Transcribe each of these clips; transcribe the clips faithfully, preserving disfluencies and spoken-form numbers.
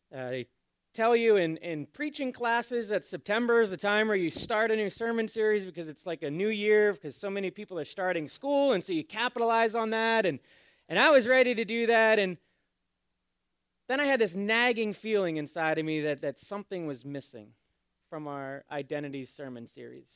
Uh, they tell you in, in preaching classes that September is the time where you start a new sermon series because it's like a new year because so many people are starting school, and so you capitalize on that. And, and I was ready to do that, and then I had this nagging feeling inside of me that, that something was missing from our Identities sermon series.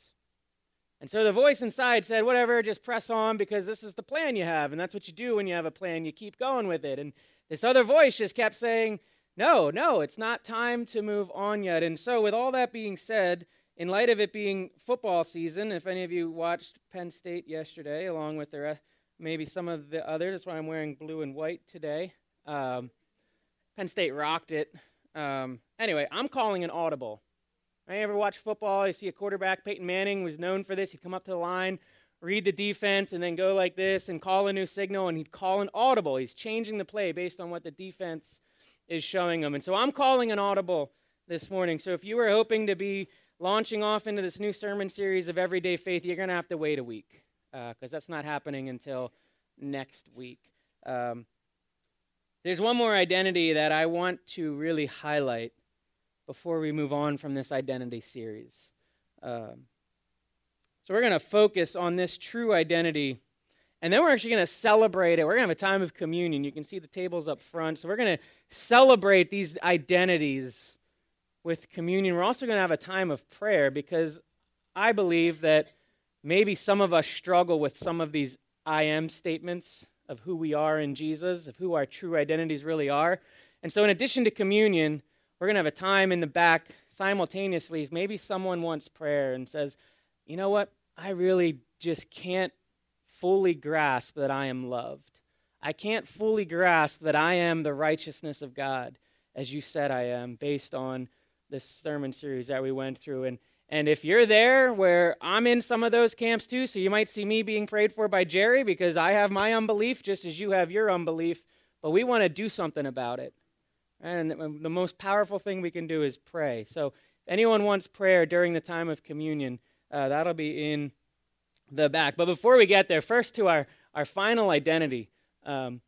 And so the voice inside said, whatever, just press on because this is the plan you have, and that's what you do when you have a plan. You keep going with it. And this other voice just kept saying, no, no, it's not time to move on yet. And so with all that being said, in light of it being football season, if any of you watched Penn State yesterday, along with the rest, maybe some of the others, that's why I'm wearing blue and white today. Um, Penn State rocked it. Um, anyway, I'm calling an audible. I ever watch football? You see a quarterback, Peyton Manning was known for this. He'd come up to the line, read the defense, and then go like this and call a new signal, and he'd call an audible. He's changing the play based on what the defense is showing him. And so I'm calling an audible this morning. So if you were hoping to be launching off into this new sermon series of Everyday Faith, you're going to have to wait a week because uh, that's not happening until next week. Um, there's one more identity that I want to really highlight before we move on from this identity series. Um, so we're going to focus on this true identity, and then we're actually going to celebrate it. We're going to have a time of communion. You can see the tables up front. So we're going to celebrate these identities with communion. We're also going to have a time of prayer because I believe that maybe some of us struggle with some of these I am statements of who we are in Jesus, of who our true identities really are. And so in addition to communion, we're going to have a time in the back simultaneously. Maybe someone wants prayer and says, you know what, I really just can't fully grasp that I am loved. I can't fully grasp that I am the righteousness of God, as you said I am, based on this sermon series that we went through. And and if you're there where I'm in some of those camps too, so you might see me being prayed for by Jerry because I have my unbelief just as you have your unbelief, but we want to do something about it. And the most powerful thing we can do is pray. So if anyone wants prayer during the time of communion, uh, that'll be in the back. But before we get there, first to our, our final identity. Um,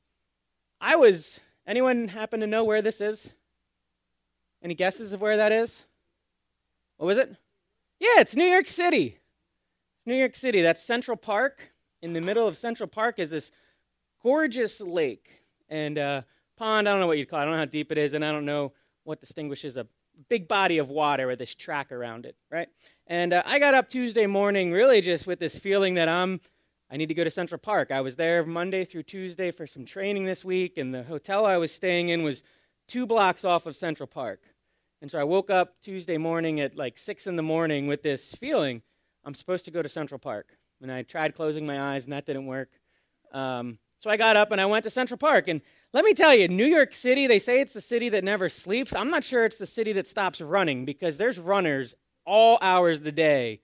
I was, anyone happen to know where this is? Any guesses of where that is? What was it? Yeah, it's New York City. It's New York City. That's Central Park. In the middle of Central Park is this gorgeous lake. And uh pond, I don't know what you'd call it. I don't know how deep it is, and I don't know what distinguishes a big body of water with this track around it, right? And uh, I got up Tuesday morning really just with this feeling that I'm, I need to go to Central Park. I was there Monday through Tuesday for some training this week, and the hotel I was staying in was two blocks off of Central Park. And so I woke up Tuesday morning at like six in the morning with this feeling, I'm supposed to go to Central Park. And I tried closing my eyes, and that didn't work. Um, so I got up, and I went to Central Park, and let me tell you, New York City, they say it's the city that never sleeps. I'm not sure it's the city that stops running because there's runners all hours of the day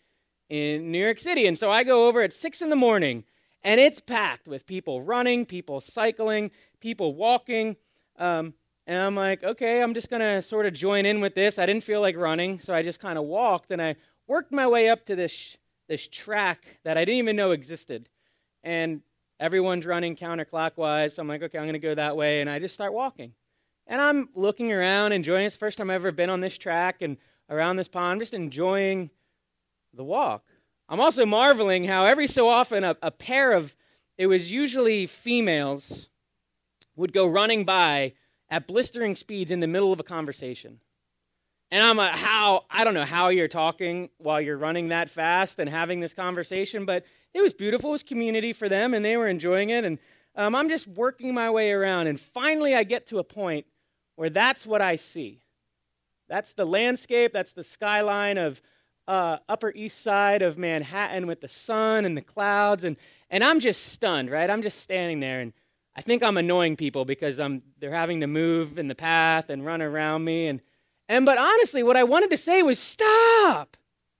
in New York City. And so I go over at six in the morning, and it's packed with people running, people cycling, people walking. Um, and I'm like, okay, I'm just going to sort of join in with this. I didn't feel like running, so I just kind of walked, and I worked my way up to this, this track that I didn't even know existed. And everyone's running counterclockwise, so I'm like, okay, I'm going to go that way, and I just start walking. And I'm looking around, enjoying it. It's the first time I've ever been on this track and around this pond. I'm just enjoying the walk. I'm also marveling how every so often a, a pair of, it was usually females, would go running by at blistering speeds in the middle of a conversation. And I'm like, how, I don't know how you're talking while you're running that fast and having this conversation, but it was beautiful. It was community for them, and they were enjoying it. And um, I'm just working my way around. And finally, I get to a point where that's what I see. That's the landscape. That's the skyline of uh, Upper East Side of Manhattan with the sun and the clouds. And, and I'm just stunned, right? I'm just standing there. And I think I'm annoying people because I'm, they're having to move in the path and run around me. And, and but honestly, what I wanted to say was stop.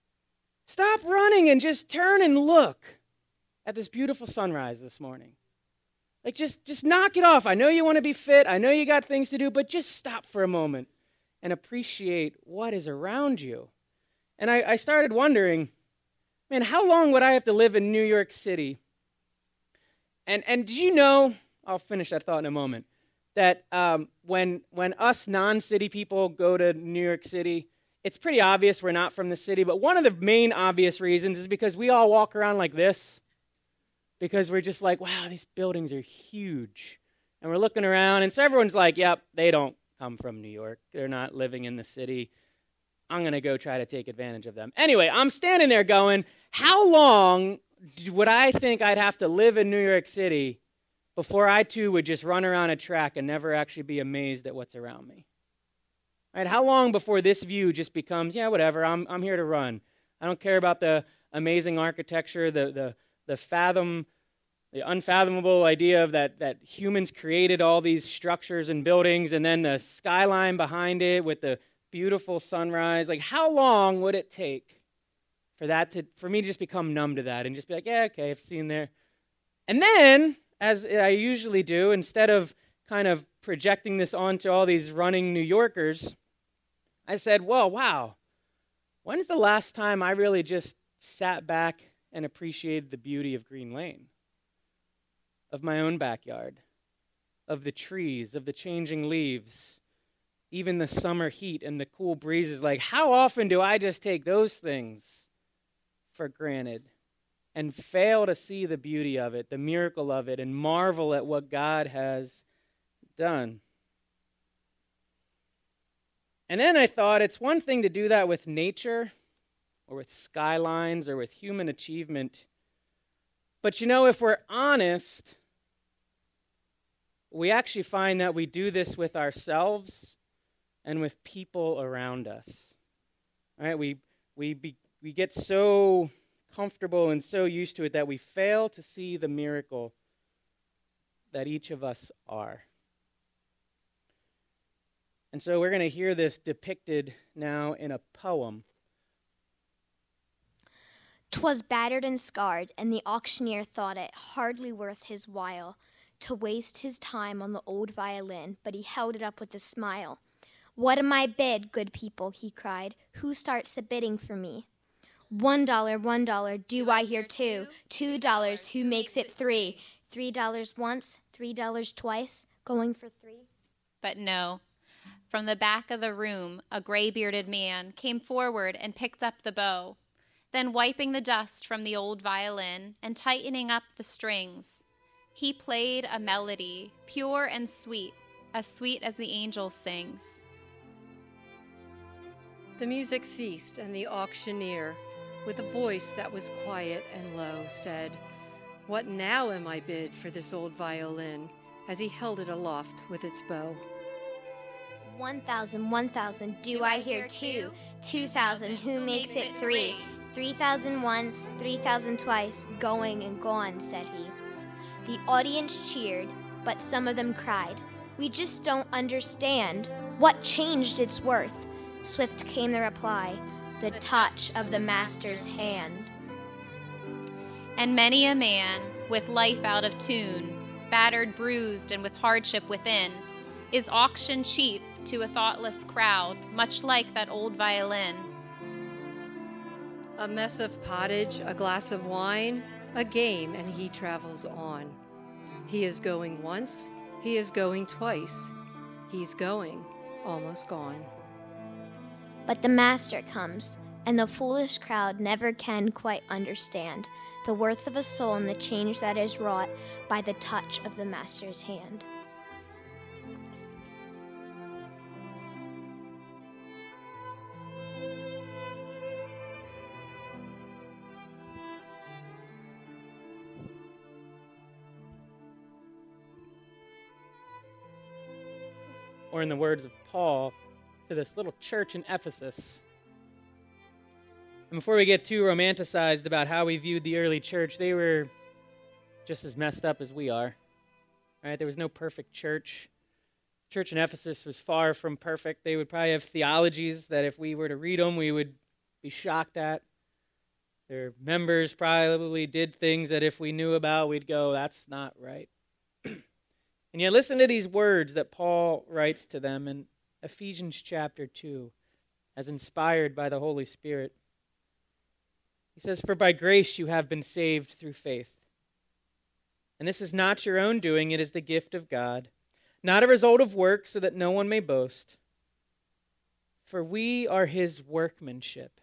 Stop running and just turn and look at this beautiful sunrise this morning. Like, just, just knock it off. I know you want to be fit. I know you got things to do, but just stop for a moment and appreciate what is around you. And I, I started wondering, man, how long would I have to live in New York City? And, and did you know, I'll finish that thought in a moment, that um, when when us non-city people go to New York City, it's pretty obvious we're not from the city, but one of the main obvious reasons is because we all walk around like this, because we're just like, wow, these buildings are huge. And we're looking around, and so everyone's like, yep, they don't come from New York. They're not living in the city. I'm going to go try to take advantage of them. Anyway, I'm standing there going, how long would I think I'd have to live in New York City before I too would just run around a track and never actually be amazed at what's around me? Right? How long before this view just becomes, yeah, whatever, I'm I'm here to run. I don't care about the amazing architecture, the the the fathom, the unfathomable idea of that that humans created all these structures and buildings, and then the skyline behind it with the beautiful sunrise. Like, how long would it take for that to for me to just become numb to that and just be like, yeah, okay, I've seen there. And then, as I usually do, instead of kind of projecting this onto all these running New Yorkers, I said, well, wow, when's the last time I really just sat back and appreciated the beauty of Green Lane, of my own backyard, of the trees, of the changing leaves, even the summer heat and the cool breezes? Like, how often do I just take those things for granted and fail to see the beauty of it, the miracle of it, and marvel at what God has done? And then I thought, it's one thing to do that with nature or with skylines or with human achievement. But you know, if we're honest, we actually find that we do this with ourselves and with people around us. All right, we we be, we get so comfortable and so used to it that we fail to see the miracle that each of us are. And so we're going to hear this depicted now in a poem. "'Twas battered and scarred, and the auctioneer thought it hardly worth his while to waste his time on the old violin, but he held it up with a smile. 'What am I bid, good people?' he cried. 'Who starts the bidding for me?' 'One dollar, one dollar, do I hear two? Two dollars, who makes it three? Three dollars once, three dollars twice, going for three?' But no. From the back of the room, a gray-bearded man came forward and picked up the bow. Then, wiping the dust from the old violin and tightening up the strings, he played a melody, pure and sweet, as sweet as the angel sings. The music ceased, and the auctioneer, with a voice that was quiet and low, said, 'What now am I bid for this old violin?' as he held it aloft with its bow. One thousand, one thousand, do I hear two? Two thousand, who makes it three? Three thousand once, three thousand twice, going and gone,' said he. The audience cheered, but some of them cried, 'We just don't understand. What changed its worth?' Swift came the reply, 'The touch of the master's hand.' And many a man, with life out of tune, battered, bruised, and with hardship within, is auctioned cheap to a thoughtless crowd, much like that old violin. A mess of pottage, a glass of wine, a game, and he travels on. He is going once, he is going twice, he's going, almost gone. But the master comes, and the foolish crowd never can quite understand the worth of a soul and the change that is wrought by the touch of the master's hand." Or in the words of Paul, to this little church in Ephesus. And before we get too romanticized about how we viewed the early church, they were just as messed up as we are. Right? There was no perfect church. Church in Ephesus was far from perfect. They would probably have theologies that if we were to read them, we would be shocked at. Their members probably did things that if we knew about, we'd go, that's not right. And yet listen to these words that Paul writes to them in Ephesians chapter two, as inspired by the Holy Spirit. He says, "For by grace you have been saved through faith. And this is not your own doing, it is the gift of God, not a result of work, so that no one may boast. For we are his workmanship.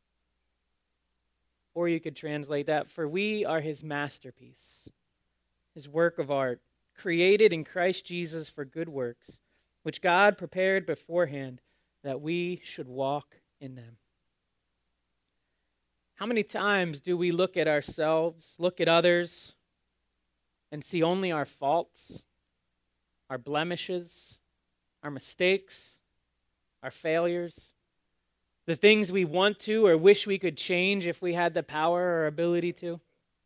Or you could translate that, for we are his masterpiece, his work of art, created in Christ Jesus for good works, which God prepared beforehand that we should walk in them. How many times do we look at ourselves, look at others, and see only our faults, our blemishes, our mistakes, our failures, the things we want to or wish we could change if we had the power or ability to?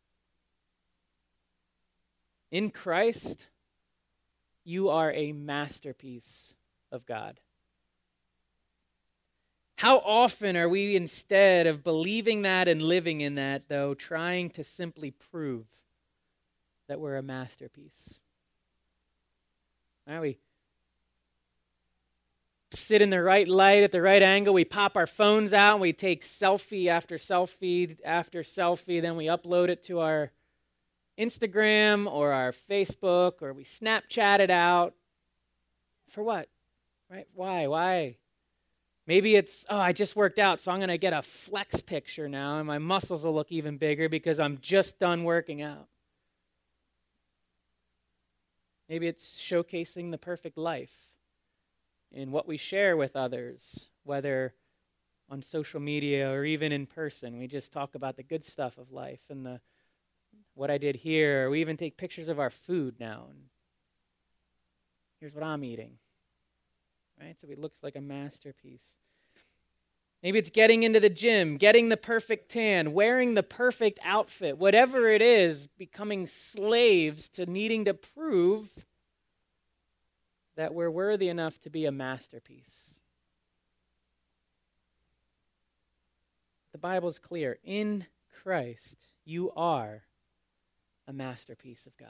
In Christ, you are a masterpiece of God. How often are we, instead of believing that and living in that, though, trying to simply prove that we're a masterpiece? Now we sit in the right light at the right angle, we pop our phones out, and we take selfie after selfie after selfie, then we upload it to our Instagram or our Facebook, or we Snapchat it out. For what? Right? Why? Why? Maybe it's, oh, I just worked out, so I'm going to get a flex picture now, and my muscles will look even bigger because I'm just done working out. Maybe it's showcasing the perfect life in what we share with others, whether on social media or even in person. We just talk about the good stuff of life and the what I did here. Or we even take pictures of our food now. And here's what I'm eating. Right? So it looks like a masterpiece. Maybe it's getting into the gym, getting the perfect tan, wearing the perfect outfit, whatever it is, becoming slaves to needing to prove that we're worthy enough to be a masterpiece. The Bible's clear. In Christ, you are a masterpiece of God.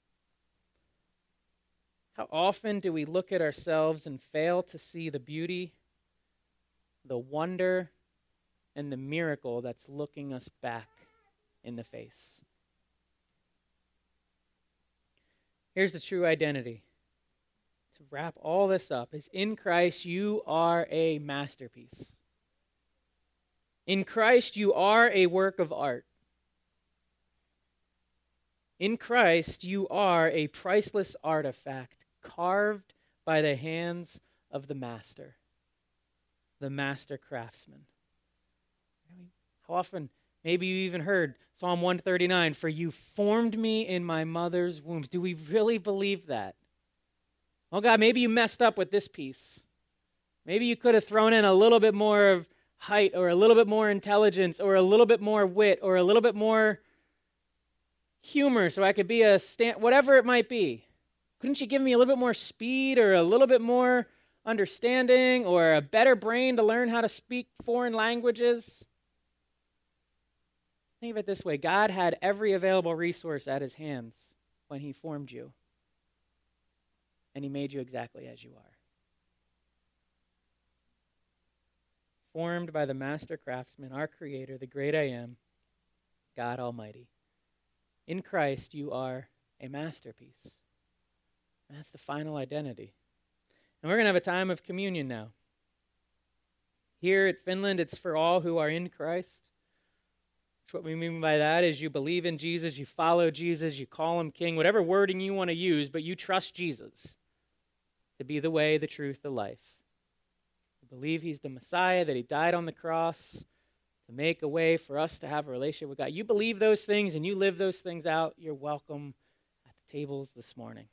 How often do we look at ourselves and fail to see the beauty, the wonder, and the miracle that's looking us back in the face? Here's the true identity. To wrap all this up, is in Christ you are a masterpiece. In Christ you are a work of art. In Christ you are a priceless artifact carved by the hands of the master, the master craftsman. How often, maybe you even heard Psalm one thirty-nine, for you formed me in my mother's wombs. Do we really believe that? Oh God, maybe you messed up with this piece. Maybe you could have thrown in a little bit more of height or a little bit more intelligence or a little bit more wit or a little bit more humor so I could be a stand, whatever it might be. Couldn't you give me a little bit more speed or a little bit more understanding or a better brain to learn how to speak foreign languages? Think of it this way. God had every available resource at his hands when he formed you. And he made you exactly as you are. Formed by the master craftsman, our creator, the great I am, God Almighty. In Christ, you are a masterpiece. And that's the final identity. And we're going to have a time of communion now. Here at Finland, it's for all who are in Christ. What we mean by that is you believe in Jesus, you follow Jesus, you call him king, whatever wording you want to use, but you trust Jesus to be the way, the truth, the life. You believe he's the Messiah, that he died on the cross to make a way for us to have a relationship with God. You believe those things and you live those things out, you're welcome at the tables this morning.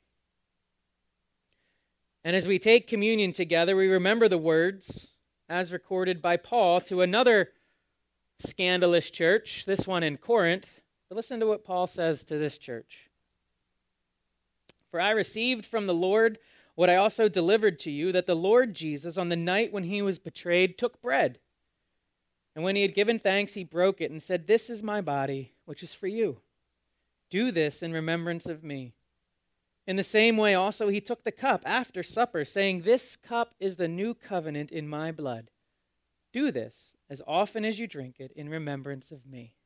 And as we take communion together, we remember the words as recorded by Paul to another scandalous church, this one in Corinth. But listen to what Paul says to this church. For I received from the Lord what I also delivered to you, that the Lord Jesus, on the night when he was betrayed, took bread. And when he had given thanks, he broke it and said, "This is my body, which is for you. Do this in remembrance of me." In the same way also he took the cup after supper, saying, "This cup is the new covenant in my blood. Do this as often as you drink it in remembrance of me.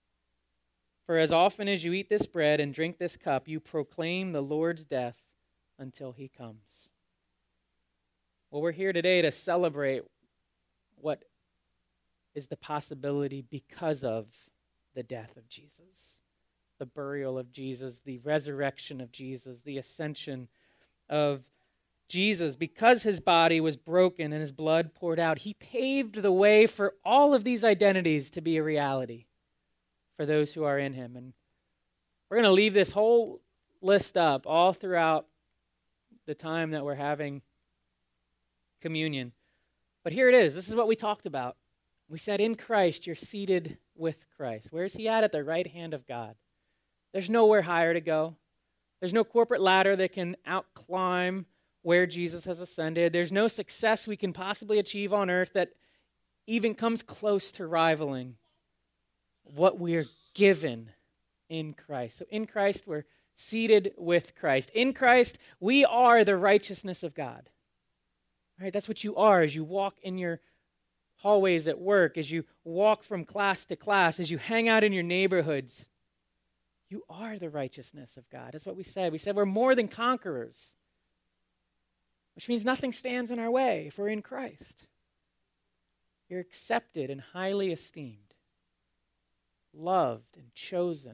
For as often as you eat this bread and drink this cup, you proclaim the Lord's death until he comes. Well, we're here today to celebrate what is the possibility because of the death of Jesus, the burial of Jesus, the resurrection of Jesus, the ascension of Jesus. Because his body was broken and his blood poured out, he paved the way for all of these identities to be a reality for those who are in him. And we're going to leave this whole list up all throughout the time that we're having communion. But here it is. This is what we talked about. We said in Christ, you're seated with Christ. Where's he at? At the right hand of God. There's nowhere higher to go. There's no corporate ladder that can outclimb where Jesus has ascended. There's no success we can possibly achieve on earth that even comes close to rivaling what we're given in Christ. So in Christ, we're seated with Christ. In Christ, we are the righteousness of God. All right, that's what you are as you walk in your hallways at work, as you walk from class to class, as you hang out in your neighborhoods. You are the righteousness of God. That's what we said. We said we're more than conquerors, which means nothing stands in our way if we're in Christ. You're accepted and highly esteemed, loved and chosen.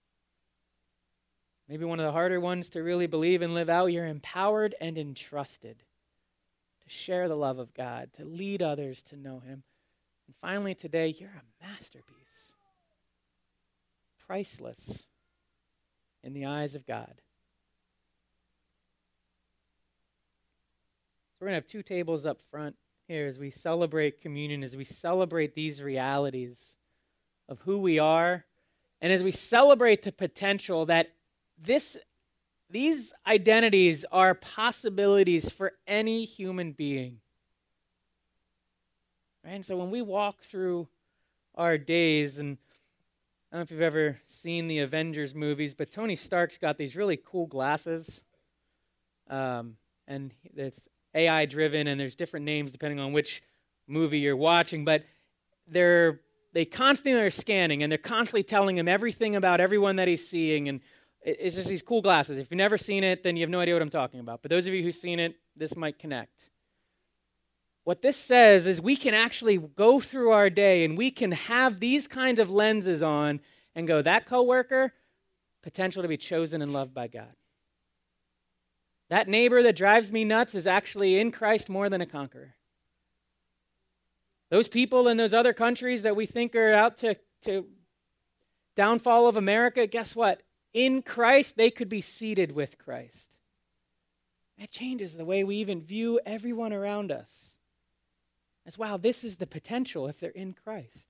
Maybe one of the harder ones to really believe and live out, you're empowered and entrusted to share the love of God, to lead others to know him. And finally today, you're a masterpiece, priceless in the eyes of God. So we're going to have two tables up front here as we celebrate communion, as we celebrate these realities of who we are, and as we celebrate the potential that this, these identities are possibilities for any human being. Right? And so when we walk through our days, and I don't know if you've ever seen the Avengers movies, but Tony Stark's got these really cool glasses, um, and it's A I driven, and there's different names depending on which movie you're watching, but they're they constantly are scanning, and they're constantly telling him everything about everyone that he's seeing, and it's just these cool glasses. If you've never seen it, then you have no idea what I'm talking about. But those of you who've seen it, this might connect. What this says is we can actually go through our day and we can have these kinds of lenses on and go, that coworker, potential to be chosen and loved by God. That neighbor that drives me nuts is actually in Christ more than a conqueror. Those people in those other countries that we think are out to, to downfall of America, guess what? In Christ, they could be seated with Christ. That changes the way we even view everyone around us. As wow, this is the potential if they're in Christ.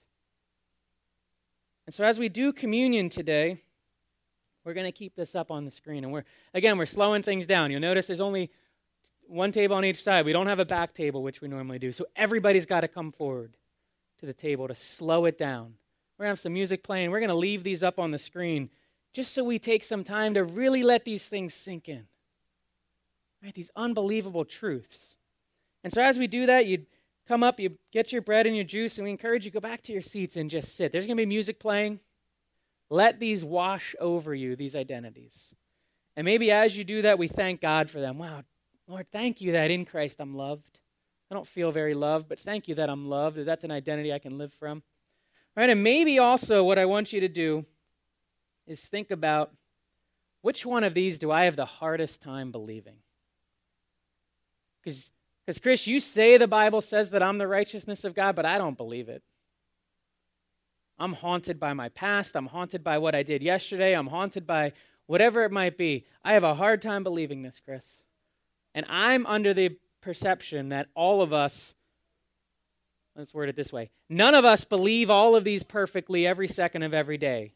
And so as we do communion today, we're going to keep this up on the screen. And we're, again, we're slowing things down. You'll notice there's only one table on each side. We don't have a back table, which we normally do. So everybody's got to come forward to the table to slow it down. We're going to have some music playing. We're going to leave these up on the screen just so we take some time to really let these things sink in. Right? These unbelievable truths. And so as we do that, you come up, you get your bread and your juice, and we encourage you to go back to your seats and just sit. There's going to be music playing. Let these wash over you, these identities. And maybe as you do that, we thank God for them. Wow, Lord, thank you that in Christ I'm loved. I don't feel very loved, but thank you that I'm loved. That's an identity I can live from. All right, and maybe also what I want you to do is think about which one of these do I have the hardest time believing? Because, because Chris, you say the Bible says that I'm the righteousness of God, but I don't believe it. I'm haunted by my past. I'm haunted by what I did yesterday. I'm haunted by whatever it might be. I have a hard time believing this, Chris. And I'm under the perception that all of us, let's word it this way, none of us believe all of these perfectly every second of every day.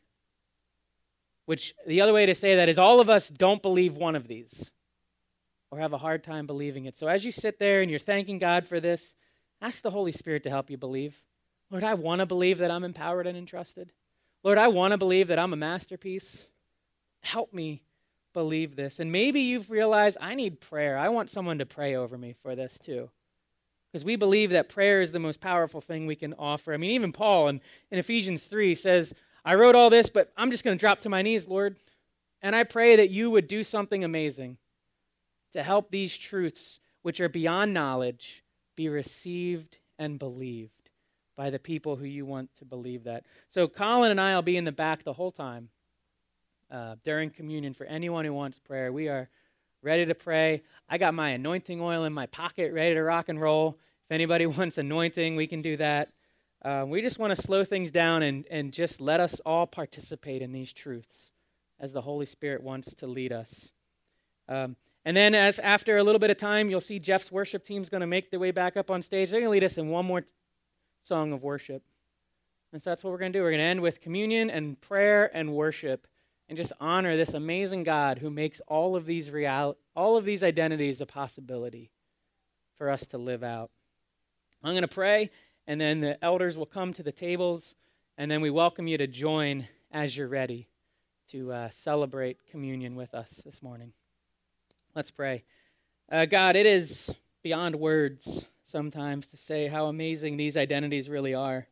Which, the other way to say that is all of us don't believe one of these or have a hard time believing it. So as you sit there and you're thanking God for this, ask the Holy Spirit to help you believe. Lord, I want to believe that I'm empowered and entrusted. Lord, I want to believe that I'm a masterpiece. Help me believe this. And maybe you've realized I need prayer. I want someone to pray over me for this too. Because we believe that prayer is the most powerful thing we can offer. I mean, even Paul in, in Ephesians three says, I wrote all this, but I'm just going to drop to my knees, Lord. And I pray that you would do something amazing to help these truths, which are beyond knowledge, be received and believed by the people who you want to believe that. So Colin and I will be in the back the whole time uh, during communion for anyone who wants prayer. We are ready to pray. I got my anointing oil in my pocket, ready to rock and roll. If anybody wants anointing, we can do that. Uh, we just want to slow things down and, and just let us all participate in these truths as the Holy Spirit wants to lead us. Um, and then as after a little bit of time, you'll see Jeff's worship team's going to make their way back up on stage. They're going to lead us in one more t- song of worship. And so that's what we're going to do. We're going to end with communion and prayer and worship and just honor this amazing God who makes all of these real, all of these identities a possibility for us to live out. I'm going to pray, and then the elders will come to the tables, and then we welcome you to join as you're ready to uh, celebrate communion with us this morning. Let's pray. Uh, God, it is beyond words sometimes to say how amazing these identities really are.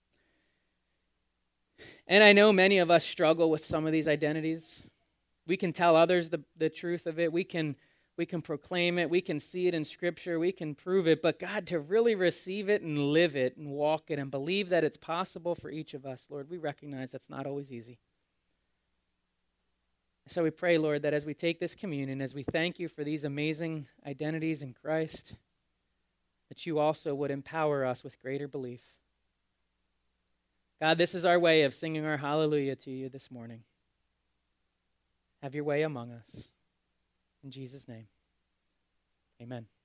And I know many of us struggle with some of these identities. We can tell others the, the truth of it. We can we can proclaim it. We can see it in Scripture. We can prove it. But God, to really receive it and live it and walk it and believe that it's possible for each of us, Lord, we recognize that's not always easy. So we pray, Lord, that as we take this communion, as we thank you for these amazing identities in Christ, that you also would empower us with greater belief. God, this is our way of singing our hallelujah to you this morning. Have your way among us. In Jesus' name, amen.